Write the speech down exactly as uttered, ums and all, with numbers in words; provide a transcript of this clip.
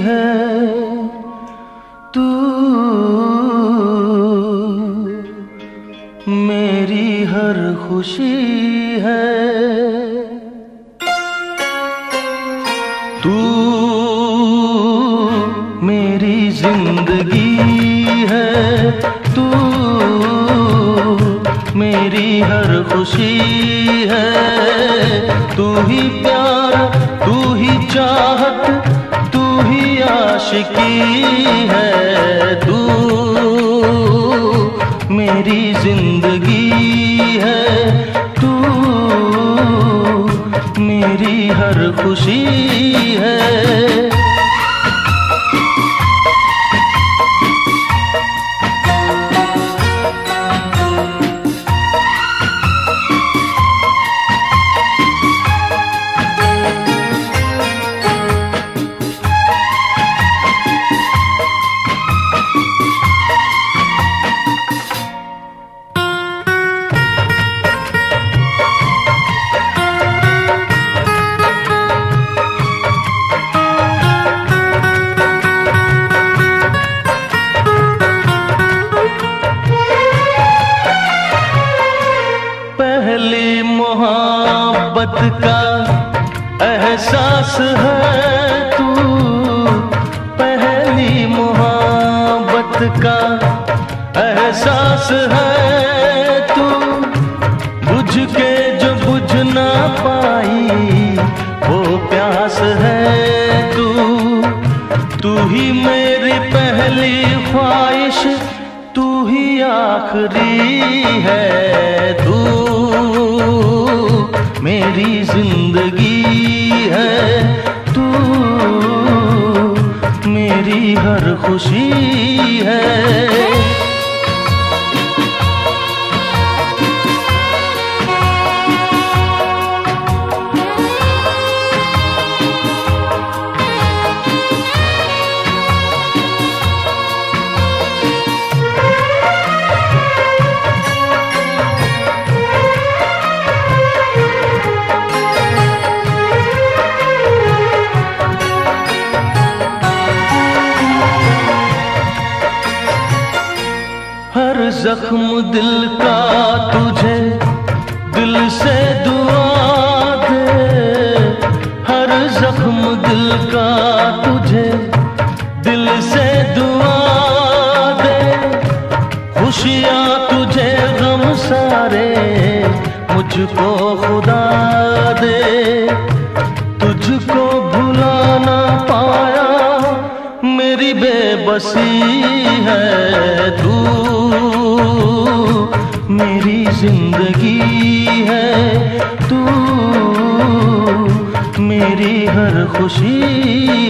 है तू, मेरी हर खुशी है तू, मेरी जिंदगी है तू, मेरी हर खुशी है। तू ही प्यार, तू ही चाहत, तू ही आशिकी है। तू मेरी जिंदगी है तू, मेरी हर खुशी है। पहली मोहब्बत का एहसास है तू, पहली मोहब्बत का एहसास है तू। बुझ के जो बुझ ना पाई वो प्यास है तू। तू ही मेरी पहली ख्वाहिश, तू ही आखिरी है। तू मेरी जिंदगी है तू, मेरी हर खुशी है। हर जख्म दिल का तुझे दिल से दुआ दे, हर जख्म दिल का तुझे दिल से दुआ दे। खुशियाँ तुझे गम सारे मुझको खुदा दे। तुझको भुला ना पाया मेरी बेबसी है तू, मेरी जिंदगी है तू, मेरी हर खुशी